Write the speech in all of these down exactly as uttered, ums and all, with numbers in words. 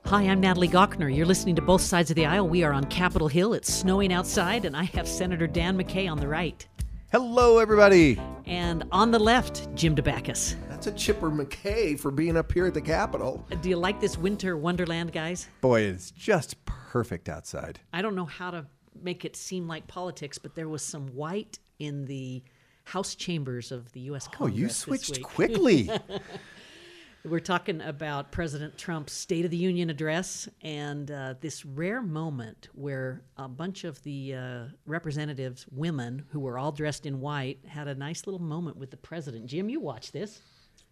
Hi, I'm Natalie Gochner. You're listening to Both Sides of the Aisle. We are on Capitol Hill. It's snowing outside, and I have Senator Dan McCay on the right. Hello, everybody. And on the left, Jim DeBacchus. That's a Chipper McKay for being up here at the Capitol. Do you like this winter wonderland, guys? Boy, it's just perfect outside. I don't know how to make it seem like politics, but there was some white in the House chambers of the U S Congress. Oh, you this switched week. quickly. We're talking about President Trump's State of the Union address and uh, this rare moment where a bunch of the uh, representatives, women, who were all dressed in white, had a nice little moment with the president. Jim, you watched this.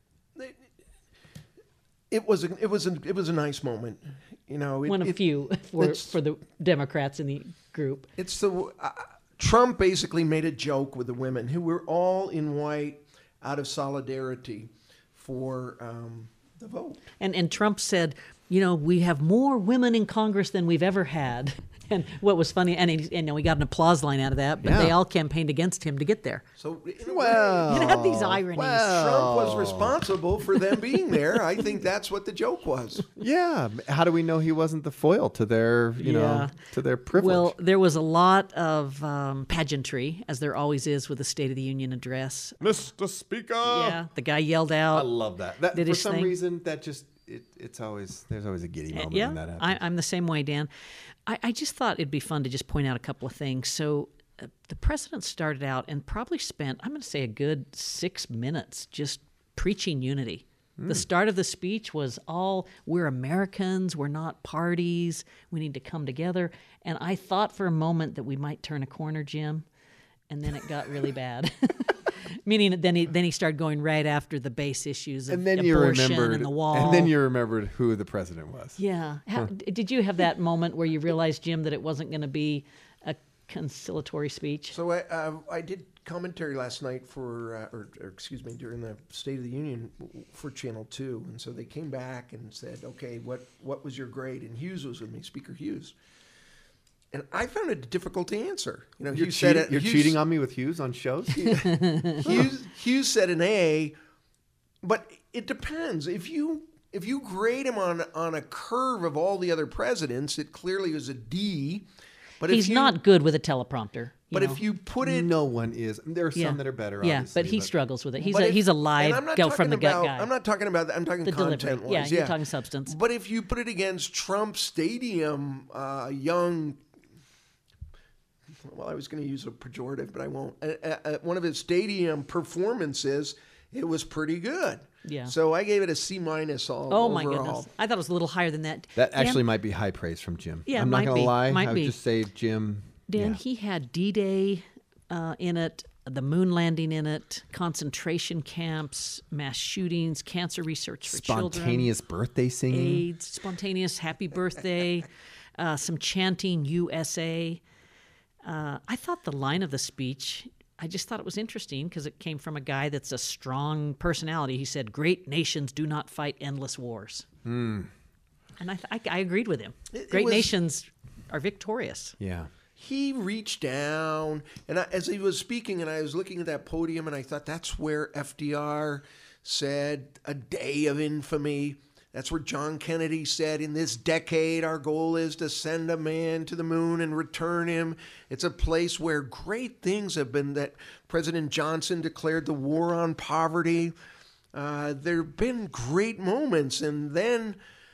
It was a, it was a, it was a nice moment, you know. It, One of it, few for for the Democrats in the group. It's the uh, Trump basically made a joke with the women who were all in white out of solidarity for um, the vote. And and Trump said, you know, we have more women in Congress than we've ever had. And what was funny, and, he, and we got an applause line out of that, but Yeah. they all campaigned against him to get there. So in a Well, You know, have these ironies. well. Trump was responsible for them being there. I think that's what the joke was. Yeah. How do we know he wasn't the foil to their, you Yeah. know, to their privilege? Well, there was a lot of um, pageantry, as there always is with the State of the Union address. Mister Speaker. Yeah, the guy yelled out. I love that. That Did for his some thing. reason, that just it, it's always there's always a giddy moment yeah, when that happens. I, I'm the same way, Dan. I, I just thought it'd be fun to just point out a couple of things. So uh, the president started out and probably spent, I'm going to say, a good six minutes just preaching unity. The start of the speech was all, we're Americans, we're not parties, we need to come together. And I thought for a moment that we might turn a corner, Jim, and then it got really bad. Meaning that then he then he started going right after the base issues of and then you abortion remembered, and the wall. and then you remembered who the president was. Yeah. How, did you have that moment where you realized, Jim, that it wasn't going to be a conciliatory speech? So I uh, I did commentary last night for, uh, or, or excuse me, during the State of the Union for Channel Two, and so they came back and said, "Okay, what what was your grade?" And Hughes was with me, Speaker Hughes, and I found it difficult to answer. You know, You're, Hughes cheat- said it, you're Hughes, cheating on me with Hughes on shows? Hughes, Hughes said an A, but it depends. If you if you grade him on on a curve of all the other presidents, it clearly was a D. But He's if you, not good with a teleprompter. you But know. if you put it, No one is. There are some Yeah. that are better, Yeah, obviously. but he struggles with it. He's But a if- he's a and live I'm not go from the talking gut about, guy. I'm not talking about that. I'm talking The delivery. content Yeah, wise. you're talking substance. But if you put it against Trump Stadium, uh, young, well, I was going to use a pejorative, but I won't. Uh, uh, uh, one of his stadium performances, it was pretty good. Yeah. So I gave it a C minus all Oh my overall. goodness! I thought it was a little higher than that. That Dan- actually might be high praise from Jim. Yeah, I'm not might going to be. lie. Might I would be. just say Jim. Dan, yeah. he had D-Day uh, in it, the moon landing in it, concentration camps, mass shootings, cancer research for children, Spontaneous birthday singing. AIDS, spontaneous happy birthday, uh, some chanting U S A. Uh, I thought the line of the speech, I just thought it was interesting because it came from a guy that's a strong personality. He said, "Great nations do not fight endless wars." Hmm. And I, th- I, I agreed with him. It- it Great was- nations are victorious. Yeah. He reached down, and I, as he was speaking, and I was looking at that podium, and I thought that's where F D R said a day of infamy. That's where John Kennedy said, in this decade, our goal is to send a man to the moon and return him. It's a place where great things have been, that President Johnson declared the war on poverty. Uh, there have been great moments, and then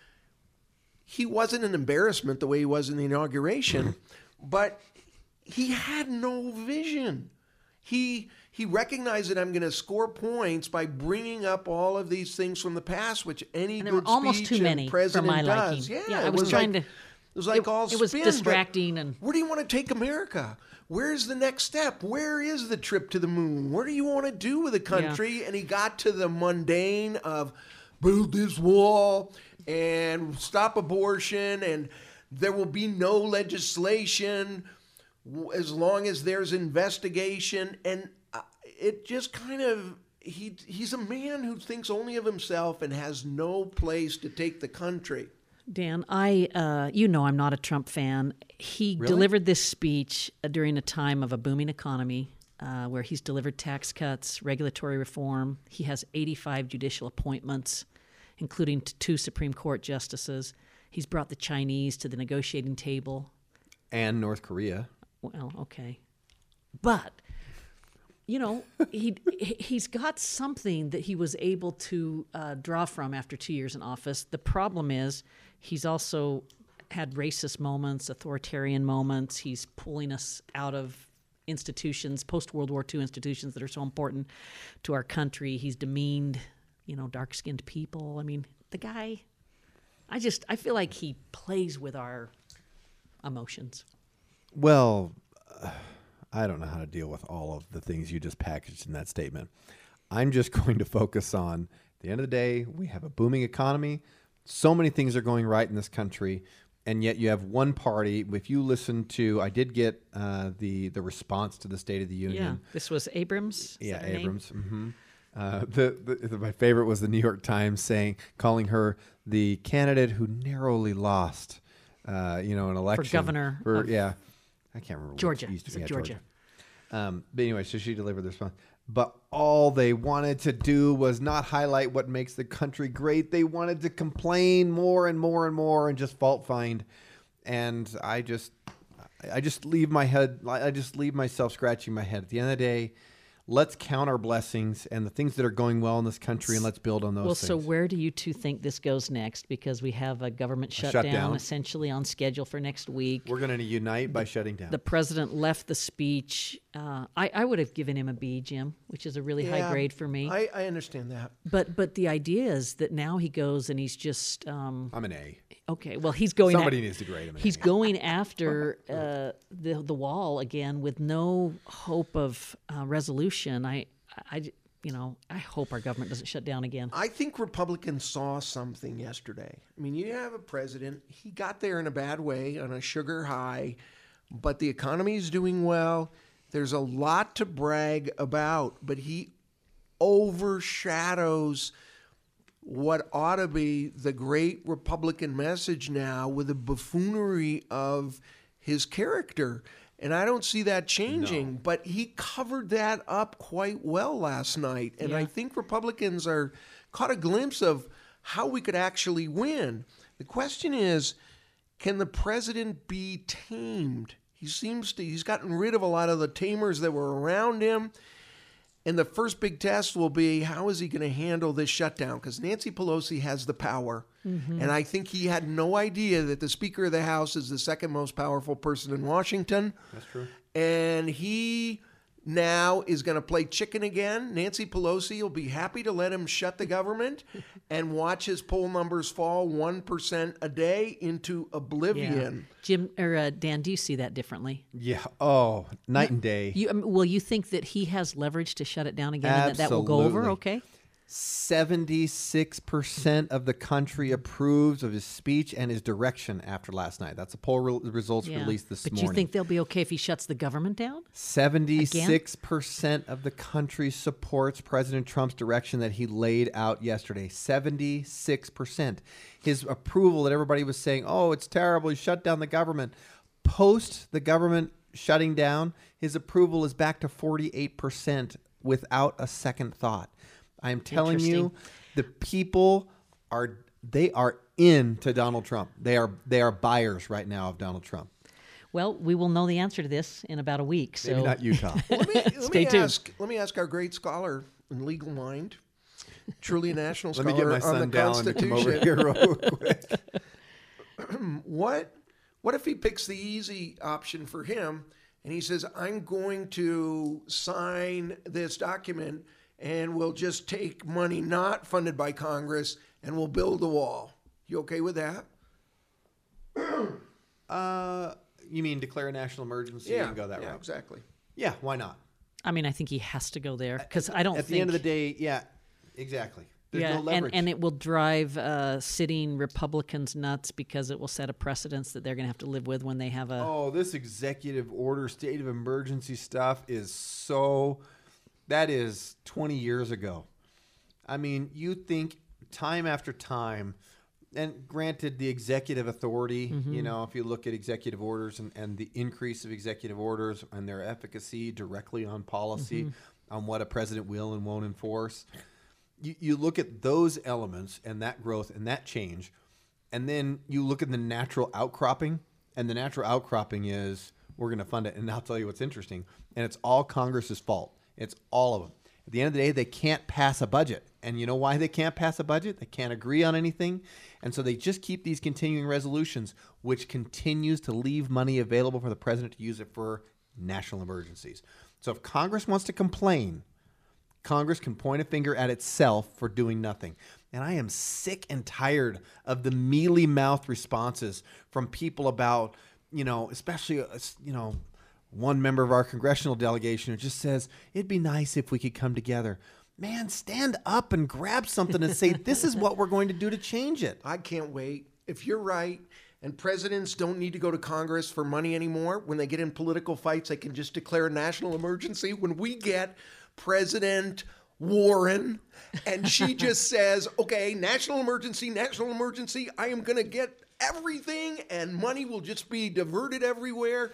he wasn't an embarrassment the way he was in the inauguration, but he had no vision. He he recognized that I'm going to score points by bringing up all of these things from the past, which any And there good were almost speech too and many for president my does. liking. Yeah, Yeah, I it was trying like, to- It was like it- all it was spin, but distracting and- where do you want to take America? Where's the next step? Where is the trip to the moon? What do you want to do with the country? And he got to the mundane of build this wall and stop abortion, and there will be no legislation as long as there's investigation. And uh, it just kind of, he he's a man who thinks only of himself and has no place to take the country. Dan, I, uh, you know, I'm not a Trump fan. He Really? delivered this speech uh, during a time of a booming economy, uh, where he's delivered tax cuts, regulatory reform. He has eighty-five judicial appointments, including t- two Supreme Court justices. He's brought the Chinese to the negotiating table. And North Korea. Well, okay. But, you know, he he's got something that he was able to uh, draw from after two years in office. The problem is he's also had racist moments, authoritarian moments. He's pulling us out of institutions, post-World War Two institutions that are so important to our country. He's demeaned, you know, dark-skinned people. I mean, the guy, I just, I feel like he plays with our emotions. Well, uh, I don't know how to deal with all of the things you just packaged in that statement. I'm just going to focus on, at the end of the day, we have a booming economy. So many things are going right in this country, and yet you have one party. If you listen to, I did get uh, the the response to the State of the Union. Yeah, this was Abrams. Is Yeah, that her name? Abrams. Mm-hmm. Uh, the, the, the my favorite was the New York Times saying, calling her the candidate who narrowly lost, uh, you know, an election governor For, of yeah, I can't remember. Georgia. Which, East, Is it yeah, Georgia? Um, but anyway, so she delivered the response. But all they wanted to do was not highlight what makes the country great. They wanted to complain more and more and more and just fault find. And I just, I just leave my head, I just leave myself scratching my head. At the end of the day, let's count our blessings and the things that are going well in this country, and let's build on those Well, things. so where do you two think this goes next? Because we have a government shutdown, shutdown. essentially on schedule for next week. We're going to unite by shutting down. The president left the speech. Uh, I, I would have given him a B, Jim, which is a really high Yeah, grade for me. I, I understand that. But but the idea is that now he goes and he's just um, I'm an A. okay. Well, he's going. Somebody a- needs to grade him an He's A. going after uh, the the wall again with no hope of uh, resolution. I I you know I hope our government doesn't shut down again. I think Republicans saw something yesterday. I mean, you have a president, he got there in a bad way on a sugar high, but the economy is doing well. There's a lot to brag about, but he overshadows what ought to be the great Republican message now with the buffoonery of his character. And I don't see that changing, No. but he covered that up quite well last night. And I Yeah. think Republicans are caught a glimpse of how we could actually win. The question is, can the president be tamed? He seems to, he's gotten rid of a lot of the tamers that were around him. And the first big test will be, how is he going to handle this shutdown? Because Nancy Pelosi has the power. And I think he had no idea that the Speaker of the House is the second most powerful person in Washington. That's true. And he now is going to play chicken again. Nancy Pelosi will be happy to let him shut the government and watch his poll numbers fall one percent a day into oblivion. Jim or uh, Dan, do you see that differently? Yeah. Oh, night and day. You um, well, you think that he has leverage to shut it down again, and that that will go over? Absolutely. Okay. seventy-six percent of the country approves of his speech and his direction after last night. That's a poll re- results Yeah. released this but morning. you think they'll be okay if he shuts the government down? seventy-six percent of the country supports President Trump's direction that he laid out yesterday. seventy-six percent. His approval that everybody was saying, oh, it's terrible, he shut down the government. Post the government shutting down, his approval is back to forty-eight percent without a second thought. I am telling you, the people are, they are into Donald Trump. They are, they are buyers right now of Donald Trump. Well, we will know the answer to this in about a week. So Maybe not Utah. Let me, let Stay me tuned. ask. Let me ask our great scholar in legal mind, truly a national Let scholar me get my on son the Dallin to come over Constitution. here real quick. What what if he picks the easy option for him and he says, I'm going to sign this document and we'll just take money not funded by Congress and we'll build a wall. You okay with that? Uh, you mean declare a national emergency and go that yeah, route? exactly. Yeah, why not? I mean, I think he has to go there because I don't At think the end of the day, yeah, exactly. There's yeah, no and, leverage. and it will drive uh, sitting Republicans nuts because it will set a precedence that they're going to have to live with when they have a. oh, this executive order, state of emergency stuff is so. That is twenty years ago. I mean, you think time after time, and granted, the executive authority, you know, if you look at executive orders and, and the increase of executive orders and their efficacy directly on policy, on what a president will and won't enforce, you, you look at those elements and that growth and that change, and then you look at the natural outcropping, and the natural outcropping is we're going to fund it. And I'll tell you what's interesting, and it's all Congress's fault. It's all of them. At the end of the day, they can't pass a budget. And you know why they can't pass a budget? They can't agree on anything. And so they just keep these continuing resolutions, which continues to leave money available for the president to use it for national emergencies. So if Congress wants to complain, Congress can point a finger at itself for doing nothing. And I am sick and tired of the mealy-mouthed responses from people about, you know, especially, uh, you know, one member of our congressional delegation who just says, it'd be nice if we could come together. Man, stand up and grab something and say, this is what we're going to do to change it. I can't wait. If you're right, and presidents don't need to go to Congress for money anymore, when they get in political fights, they can just declare a national emergency. When we get President Warren and she just says, okay, national emergency, national emergency, I am going to get everything and money will just be diverted everywhere.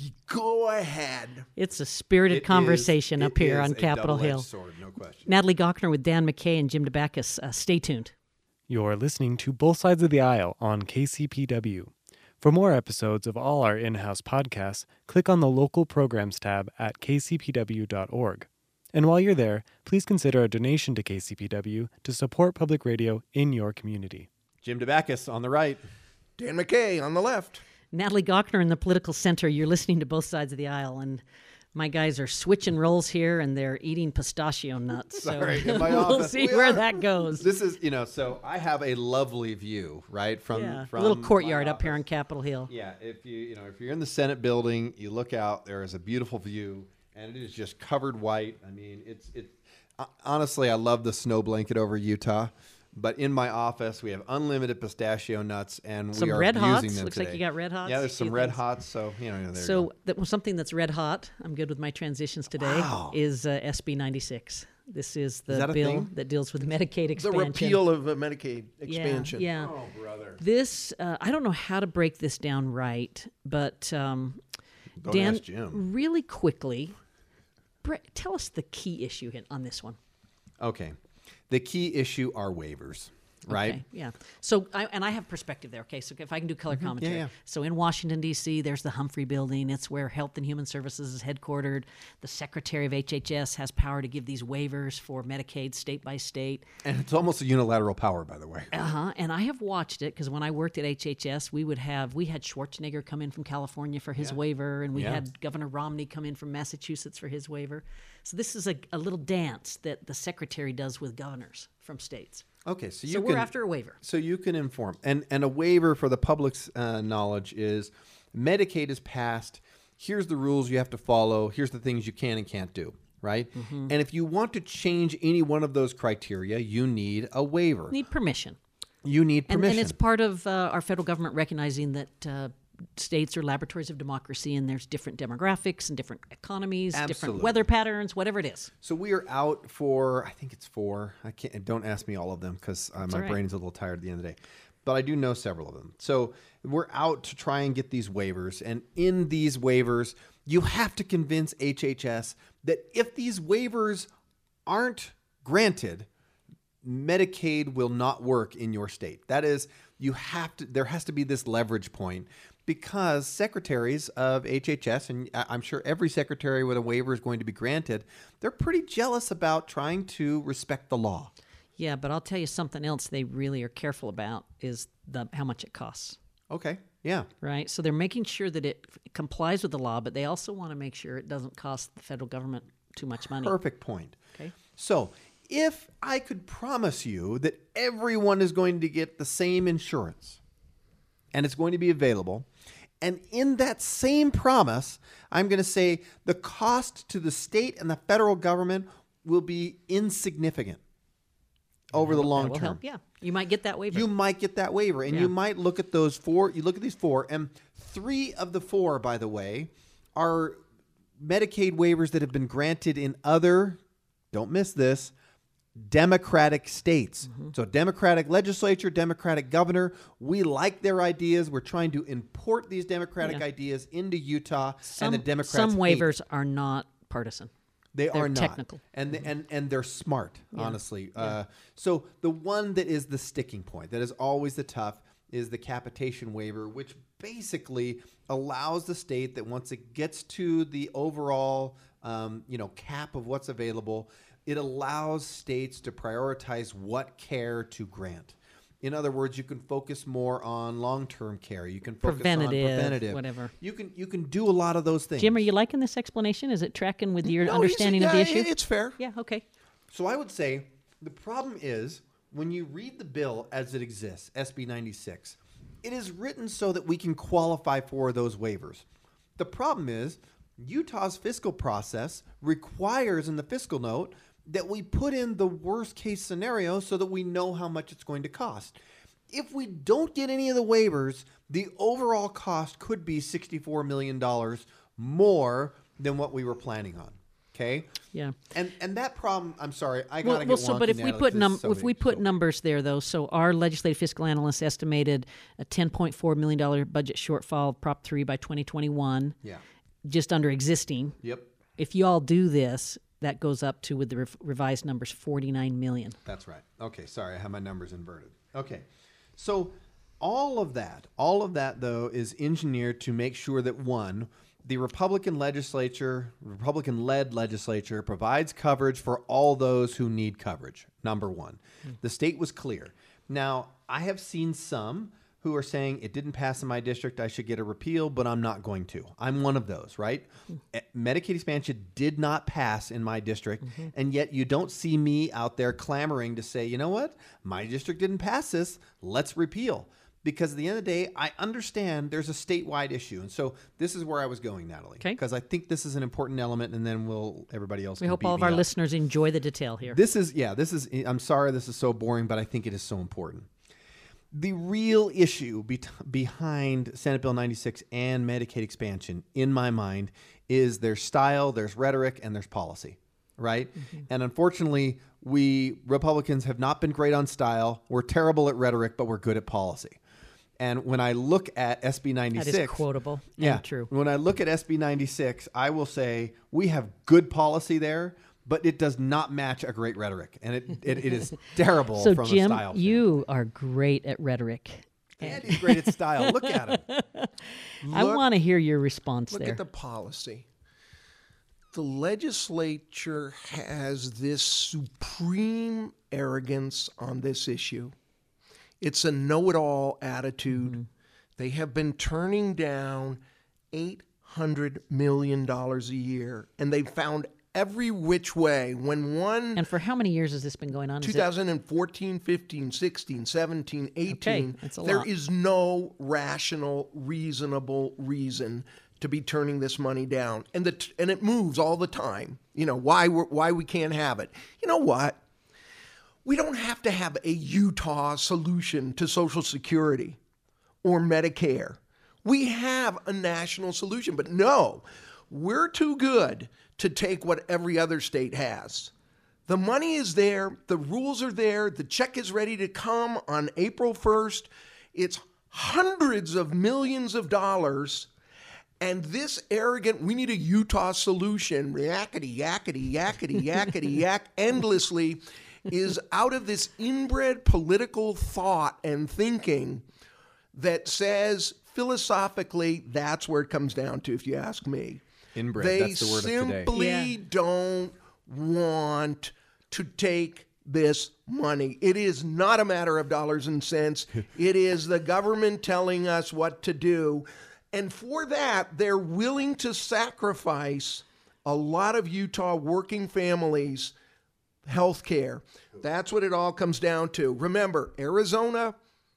Go ahead. It's a spirited It conversation is- up it here is on a Capitol double-edged Hill. sword, no question. Natalie Gochner with Dan McKay and Jim DeBackus. Uh, stay tuned. You're listening to Both Sides of the Aisle on K C P W. For more episodes of all our in-house podcasts, click on the Local Programs tab at k c p w dot org. And while you're there, please consider a donation to K C P W to support public radio in your community. Jim DeBackus on the right. Dan McKay on the left. Natalie Gochner in the political center. You're listening to Both Sides of the Aisle, and my guys are switching roles here, and they're eating pistachio nuts. So Sorry, in my we'll office. see We where are- that goes. This is, you know, so I have a lovely view, right? From, Yeah, from a little my courtyard up office. here on Capitol Hill. Yeah, if you, you know, if you're in the Senate building, you look out, there is a beautiful view, and it is just covered white. I mean, it's, it, uh, honestly, I love the snow blanket over Utah. But in my office, we have unlimited pistachio nuts, and Some we are Red using Hots. them Looks today. like you got Red Hots. Yeah, there's A some few Red things. Hots, so, you know, there you So go. that was something that's red hot. I'm good with my transitions today. Wow. Is uh, S B ninety-six. This is the that a bill thing? that deals with Medicaid The expansion. repeal of uh, Medicaid Yeah, expansion. Yeah. Oh, brother. This uh, I don't know how to break this down right, but um, Don't Dan, ask Jim. really quickly, bre- tell us the key issue hit on this one. Okay. The key issue are waivers, right? Okay, yeah. So, I, and I have perspective there. Okay, so if I can do color commentary. yeah. So in Washington D C, there's the Humphrey Building. It's where Health and Human Services is headquartered. The Secretary of H H S has power to give these waivers for Medicaid state by state. And it's almost a unilateral power, by the way. Uh huh. And I have watched it because when I worked at H H S, we would have we had Schwarzenegger come in from California for his waiver, and we Yeah. had Governor Romney come in from Massachusetts for his waiver. So this is a, a little dance that the secretary does with governors from states. Okay, so you So can, we're after a waiver. So you can inform. And and a waiver for the public's uh, knowledge is Medicaid is passed. Here's the rules you have to follow. Here's the things you can and can't do, right? Mm-hmm. And if you want to change any one of those criteria, you need a waiver. Need permission. You need And, permission. and it's part of uh, our federal government recognizing that uh, states are laboratories of democracy, and there's different demographics and different economies, different Absolutely. weather patterns, whatever it is. So we are out for, I think it's four. I can't. Don't ask me all of them because uh, my all right. brain is a little tired at the end of the day. But I do know several of them. So we're out to try and get these waivers. And in these waivers, you have to convince H H S that if these waivers aren't granted, Medicaid will not work in your state. That is, you have to. There has to be this leverage point. Because secretaries of H H S, and I- I'm sure every secretary with a waiver is going to be granted, they're pretty jealous about trying to respect the law. Yeah, but I'll tell you something else they really are careful about is the how much it costs. Okay, yeah. Right? So they're making sure that it complies with the law, but they also want to make sure it doesn't cost the federal government too much money. Perfect point. Okay. So if I could promise you that everyone is going to get the same insurance and it's going to be available, and in that same promise, I'm going to say the cost to the state and the federal government will be insignificant over the long That will term. help. Yeah. You might get that waiver. You might get that waiver, and Yeah. you might look at those four. You look at these four, and three of the four, by the way, are Medicaid waivers that have been granted in other, don't miss this, Democratic states. Mm-hmm. So Democratic legislature, Democratic governor. We like their ideas. We're trying to import these Democratic Yeah. ideas into Utah, some, and the Democrats some hate waivers are not partisan. they They're are not technical. and the, and and they're smart, honestly. Uh, so the one that is the sticking point, that is always the tough, is the capitation waiver, which basically allows the state that once it gets to the overall um, you know, cap of what's available, it allows states to prioritize what care to grant. In other words, you can focus more on long-term care. You can focus Preventative, on preventative, whatever. You can you can do a lot of those things. Jim, are you liking this explanation? Is it tracking with your No, understanding it's- of the yeah, issue? It's fair. Yeah, okay. So I would say the problem is when you read the bill as it exists, S B ninety-six, it is written so that we can qualify for those waivers. The problem is Utah's fiscal process requires in the fiscal note that we put in the worst case scenario so that we know how much it's going to cost. If we don't get any of the waivers, the overall cost could be sixty-four million dollars more than what we were planning on. Okay? Yeah. And and that problem, I'm sorry, I Well, gotta well get so wonky, but if we Natalie, put 'cause num it's so if we big, put so big. numbers there though, so our legislative fiscal analyst estimated a ten point four million dollars budget shortfall Prop three by twenty twenty-one. Yeah. Just under existing. Yep. If you all do this, that goes up to, with the rev- revised numbers, forty-nine million dollars. That's right. Okay, sorry, I have my numbers inverted. Okay. So all of that, all of that though is engineered to make sure that one, the Republican legislature, Republican-led legislature provides coverage for all those who need coverage. Number one. Mm. The state was clear. Now, I have seen some who are saying it didn't pass in my district, I should get a repeal, but I'm not going to. I'm one of those, right? Mm. Medicaid expansion did not pass in my district, mm-hmm. and yet you don't see me out there clamoring to say, you know what? My district didn't pass this, let's repeal. Because at the end of the day, I understand there's a statewide issue. And so this is where I was going, Natalie. Okay. Because I think this is an important element, and then we'll everybody else We can hope beat all of me our up. listeners enjoy the detail here. This is, yeah, this is, I'm sorry this is so boring, but I think it is so important. The real issue be- behind Senate Bill ninety-six and Medicaid expansion, in my mind, is there's style, there's rhetoric, and there's policy, right? Mm-hmm. And unfortunately, we Republicans have not been great on style. We're terrible at rhetoric, but we're good at policy. And when I look at S B ninety-six... That is quotable and yeah, true. When I look at S B ninety-six, I will say we have good policy there, but it does not match a great rhetoric. And it, it, it is terrible so from Jim, a style you are great at rhetoric. Andy's great at style. Look at him. I Look- want to hear your response Look there. at the policy. The legislature has this supreme arrogance on this issue. It's a know-it-all attitude. Mm-hmm. They have been turning down eight hundred million dollars a year, and they found every which way. When one... And for how many years has this been going on? Is it- twenty fourteen, fifteen, sixteen, seventeen, eighteen. Okay, that's a There lot. is no rational, reasonable reason to be turning this money down. And the and it moves all the time. You know, why we're, why we can't have it. You know what? We don't have to have a Utah solution to Social Security or Medicare. We have a national solution, but no, we're too good to take what every other state has. The money is there, the rules are there, the check is ready to come on April first. It's hundreds of millions of dollars. And this arrogant, we need a Utah solution, yakety, yakety, yakety, yakety, yak, endlessly, is out of this inbred political thought and thinking that says philosophically that's where it comes down to, if you ask me. Inbred, They that's the word of today. simply Yeah. don't want to take this money. It is not a matter of dollars and cents. It is the government telling us what to do. And for that, they're willing to sacrifice a lot of Utah working families' health care. That's what it all comes down to. Remember, Arizona,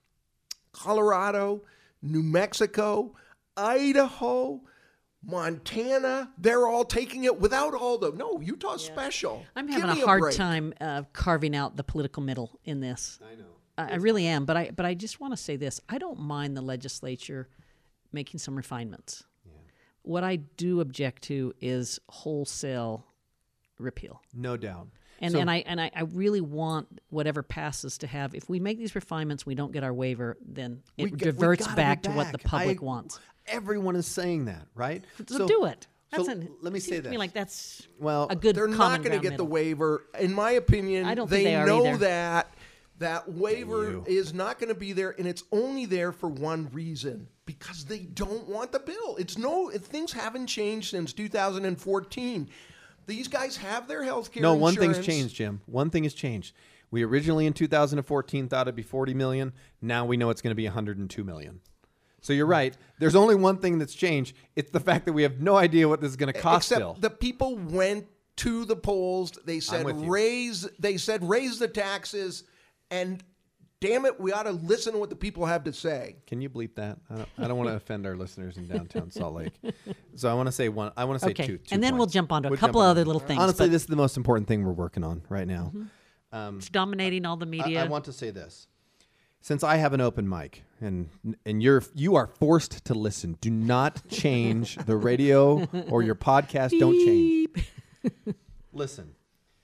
Colorado, New Mexico, Idaho, Montana, they're all taking it without all the, no, Utah's special. I'm Give having me a hard break. time uh, carving out the political middle in this. I know. I, I really am, but I but I just want to say this. I don't mind the legislature making some refinements. Yeah. What I do object to is wholesale repeal. No doubt. And So- and I and I, I really want whatever passes to have. If we make these refinements, we don't get our waiver, then it We g- we diverts gotta back be to what the back. public I- wants. Everyone is saying that, right? So, do it. That's so an, let me seems say to me this. like that's Well, a good They're common not going to ground get the middle. waiver. In my opinion, I don't think they, they are know either. that. That waiver is not going to be there, and it's only there for one reason, because they don't want the bill. It's no, things haven't changed since two thousand fourteen. These guys have their health care No, insurance. one thing's changed, Jim. One thing has changed. We originally in two thousand fourteen thought it'd be forty million dollars. Now we know it's going to be one hundred two million dollars. So you're right. There's only one thing that's changed. It's the fact that we have no idea what this is going to cost Except still. the people went to the polls. They said with you. raise. They said raise the taxes, and damn it, we ought to listen to what the people have to say. Can you bleep that? I don't, I don't want to offend our listeners in downtown Salt Lake. So I want to say one. I want to say Okay, two. two and then we'll points. jump on to a We'll couple jump on other that. little things. Honestly, but this is the most important thing we're working on right now. Um, it's dominating all the I, media. I want to say this. Since I have an open mic and and you're you are forced to listen, do not change the radio or your podcast. Don't change. Listen.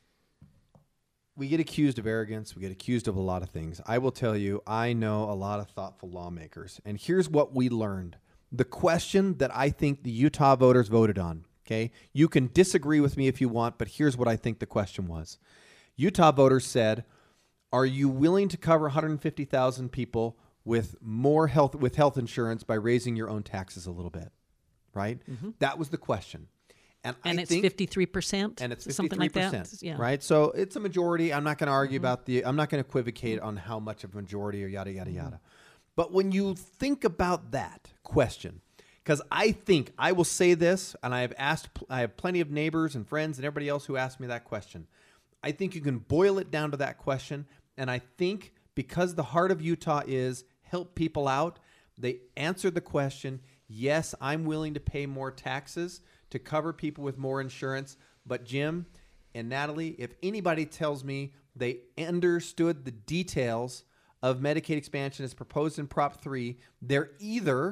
We get accused of arrogance. We get accused of a lot of things. I will tell you, I know a lot of thoughtful lawmakers. And here's what we learned. The question that I think the Utah voters voted on, okay? You can disagree with me if you want, but here's what I think the question was. Utah voters said, are you willing to cover one hundred fifty thousand people with more health with health insurance by raising your own taxes a little bit? Right? Mm-hmm. That was the question. And, and I it's think, fifty-three percent? and it's something fifty-three like percent, that? Yeah. right? So it's a majority. I'm not going to argue Mm-hmm. about the, I'm not going to equivocate on how much of a majority or yada, yada, yada. But when you think about that question, because I think, I will say this, and I have asked, I have plenty of neighbors and friends and everybody else who asked me that question. I think you can boil it down to that question. And I think because the heart of Utah is help people out, they answered the question, yes, I'm willing to pay more taxes to cover people with more insurance. But Jim and Natalie, if anybody tells me they understood the details of Medicaid expansion as proposed in Prop three, they're either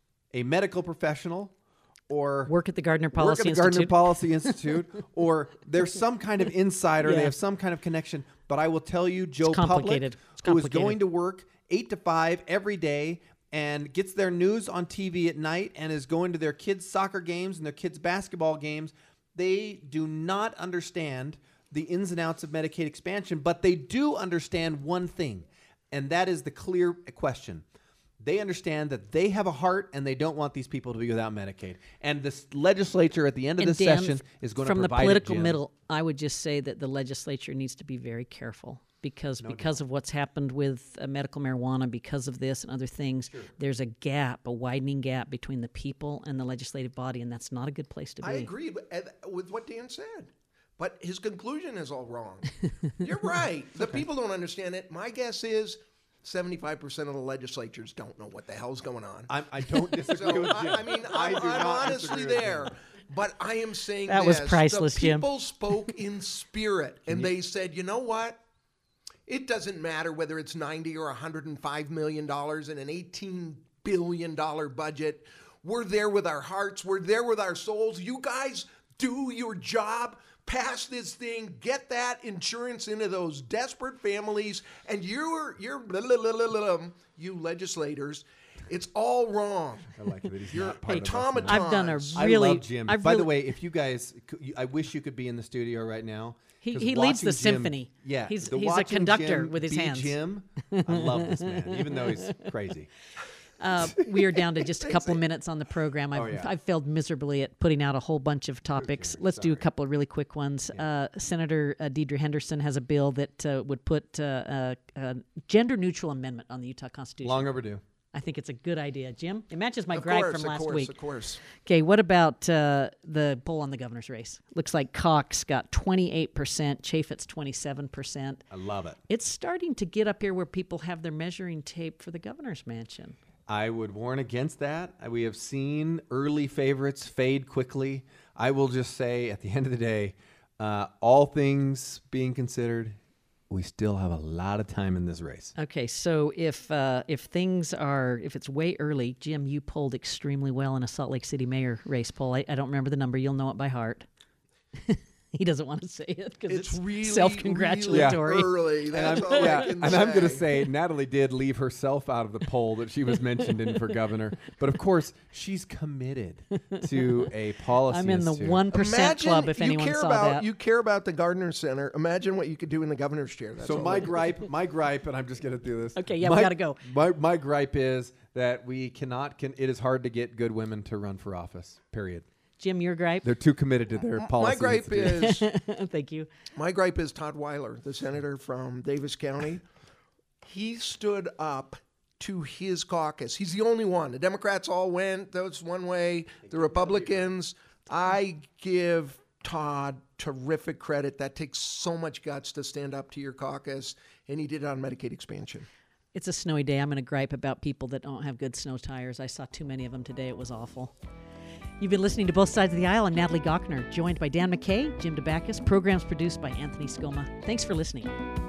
a medical professional or Work at the Gardner work Policy at the Institute. Gardner Policy Institute, or there's some kind of insider, Yeah. they have some kind of connection. But I will tell you, Joe complicated. Public, It's who is complicated. going to work eight to five every day and gets their news on T V at night and is going to their kids' soccer games and their kids' basketball games, they do not understand the ins and outs of Medicaid expansion, but they do understand one thing, and that is the clear question. They understand that they have a heart and they don't want these people to be without Medicaid. And this legislature at the end of And this Dan, session is going to from the provide it, political Jim. middle, I would just say that the legislature needs to be very careful because because of what's happened with uh, medical marijuana, because of this and other things, there's a gap, a widening gap between the people and the legislative body, and that's not a good place to be. I agree with, with what Dan said, but his conclusion is all wrong. You're right. The people don't understand it. My guess is seventy-five percent of the legislatures don't know what the hell's going on. I, I don't disagree So, with Jim. I, I mean, I I'm, do I'm not honestly disagree with there. Jim. But I am saying That was this. priceless, the Jim. people spoke in spirit, and they said, you know what? It doesn't matter whether it's ninety or one hundred five million dollars in an eighteen billion dollars budget. We're there with our hearts. We're there with our souls. You guys do your job. Pass this thing. Get that insurance into those desperate families. And you're, you're blah, blah, blah, blah, blah, you legislators, it's all wrong. I like that he's You're not part of us now. automatons. I've done a I really. love Jim. I've By the really- way, if you guys, I wish you could be in the studio right now. He- 'cause he leads watching the Jim- symphony. Yeah, He's- the he's a watching conductor Jim with his be hands. Jim, I love this man, even though he's crazy. Uh, we are down to just a couple minutes on the program. I've, Oh, yeah. I've failed miserably at putting out a whole bunch of topics. Let's do a couple of really quick ones. Uh, Senator uh, Deidre Henderson has a bill that uh, would put uh, a, a gender-neutral amendment on the Utah Constitution. Long overdue. I think it's a good idea. Jim, it matches my Of gripe course, from of last course, week. of course. Okay, what about uh, the poll on the governor's race? Looks like Cox got twenty-eight percent, Chaffetz twenty-seven percent. I love it. It's starting to get up here where people have their measuring tape for the governor's mansion. I would warn against that. We have seen early favorites fade quickly. I will just say, at the end of the day, uh, all things being considered, we still have a lot of time in this race. Okay, so if uh, if things are, if it's way early, Jim, you polled extremely well in a Salt Lake City mayor race poll. I, I don't remember the number. You'll know it by heart. He doesn't want to say it because It's it's, really, self-congratulatory. really early. That's And I'm, all yeah, I can and say. I'm going to say Natalie did leave herself out of the poll that she was mentioned in for governor. But of course, she's committed to a policy. I'm in the institute. one percent Imagine club. If you anyone care saw about that, you care about the Gardner Center. Imagine what you could do in the governor's chair. That's So all my I- gripe, my gripe, and I'm just going to do this. Okay, yeah, my, we gotta go. My my gripe is that we cannot. Can, it is hard to get good women to run for office. Period. Jim, your gripe. They're too committed to their policy. My gripe institute. is Thank you. my gripe is Todd Weiler, the senator from Davis County. He stood up to his caucus. He's the only one. The Democrats all went. That was one way. The Republicans. I give Todd terrific credit. That takes so much guts to stand up to your caucus, and he did it on Medicaid expansion. It's a snowy day. I'm going to gripe about people that don't have good snow tires. I saw too many of them today. It was awful. You've been listening to Both Sides of the Aisle. I'm Natalie Gochner, joined by Dan McKay, Jim DeBacchus. Programs produced by Anthony Scoma. Thanks for listening.